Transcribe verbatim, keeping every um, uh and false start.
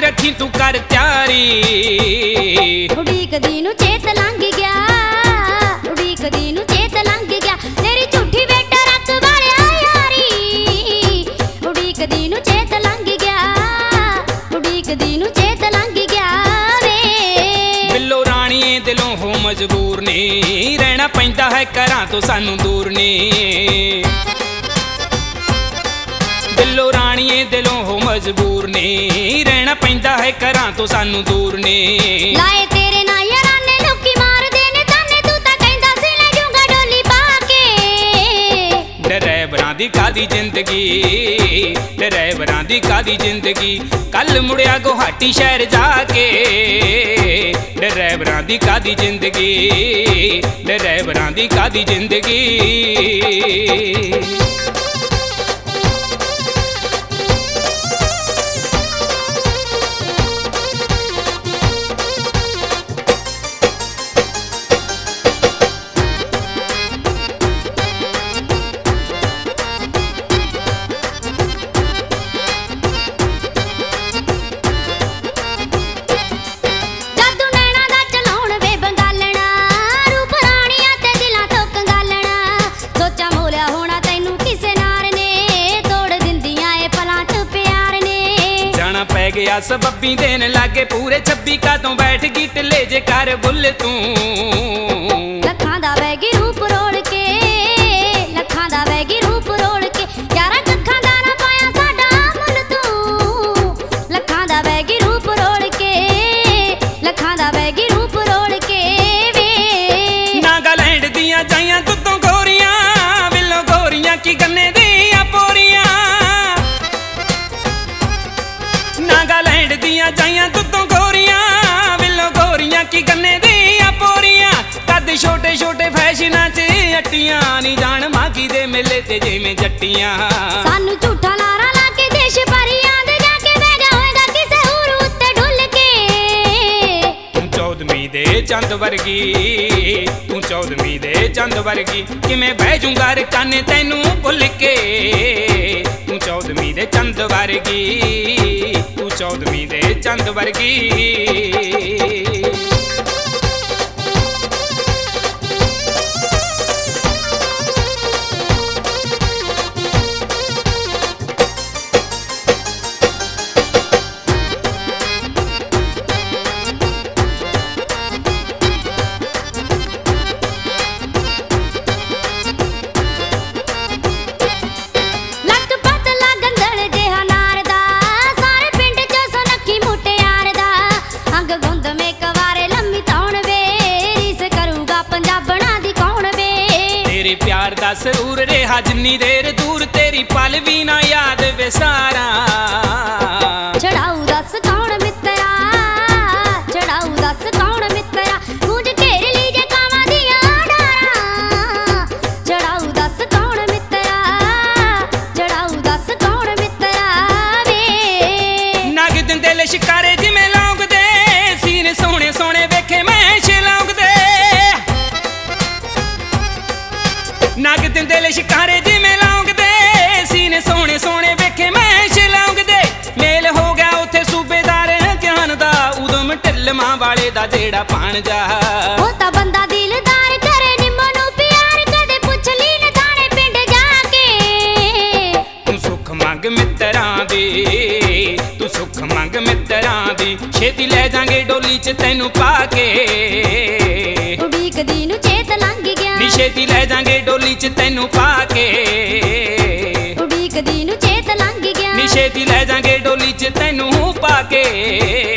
रखी तू कर त्यारी। उड़ीकदी नूं चेत लंघ गया, उड़ीकदी नूं चेत लंघ गया, तेरी झूठी बेटा रख वालिया यारी। उड़ीकदी नूं चेत लंघ गया, उड़ीकदी नूं चेत लंघ गया वे। बिल्लो राणीए दिलों हो मजबूर ने, रहना पैंदा है घरां तो सानू दूर ने। बिल्लो राणीए दिलों हो मजबूर ने, रहना पैंदा है घरां तो सानू दूर ने। लाए तेरे ना याराने लोकी मारदे ने ताने, तू तां कहंदा सी ले जूंगा डोली पा के। डरैवरां दी कादी जिंदगी, डरैवरां दी कादी जिंदगी, कल मुड़िया गुवाहाटी शहर जाके। डरैवरां दी कादी जिंदगी, डरैवरां दी कादी जिंदगी। गया सबब्बी देन लागे पूरे छब्बी का तो बैठ गई टिले जे कर बुल तू। लखां दा वैगी रूप रोड़ के, लखां दा वैगी रूप रोड़ के, यारा कखां दा ना पाया साडा मुल तू। लखां दा वैगी रूप रोड़ के, लखां दा वैगी रूप रोड़ के वे। नागालैंड दियां जाइयां तुतों गोरियां, विलो गोरियां की गन्ने दियां पोरियां। नागालैंड दियां जाइयां तुतों गोरियां, विलो गोरियां की गन्ने दियां पोरियां। कद छोटे छोटे फैशनां च अट्टियां, नी जान मागी दे मेले ते जिवें जट्टियां। सानू झूठा नारा ला के देश भरियां दे जाके बह गया होएगा किसे होर उत्ते ढुल के। तू चौदहवीं दे चंद वर्गी, तू चौदहवीं दे चंद वर्गी, किवें बह जूंगा रकाने तैनू भुल के। तू चौदहवीं दे चंद वर्गी, तू चौदहवीं दे चंद वर्गी। प्यार दा सरूर रेहा जिन्नी देर दूर, तेरी पल भी ना याद वे सारा। चढ़ाऊ दस कौन मित्रा, चढ़ाऊ दस कौन मित्रा, गूंज घेर लीजे कावां दियां डारां। चढ़ाऊ दस कौन मित्रा, चढ़ाऊ दस कौन मित्रा वे। नग दिंदे ले शिकारे जिवें लौंगदे, सीने सोहणे सोहणे वेखे मैं लौंगदे। नग दिंदे ले शिकारे जिवें लौंगदे, सीने सोहणे सोहणे वेखे मैं लौंगदे। मेल हो गया उत्थे सूबेदार ज्ञान दा, उदम ढिल्लमां वाले दा जेड़ा भाणजा। ओ तां बंदा दिलदार करे निम्मो नूं प्यार, कदे पुछ ली न थाणे पिंड जाके। तू सुख मंग मित्तरां दी, तू सुख मंग मित्तरां दी, छेती लै जांगे डोली च तैनू पा के। उड़ीकदी नूं चेत लंघ गया, नी छेती लै जांगे डोली च तैनू पा के। उड़ीकदी नूं चेत लंघ गया, नी छेती लै जांगे डोली च तैनू पा के।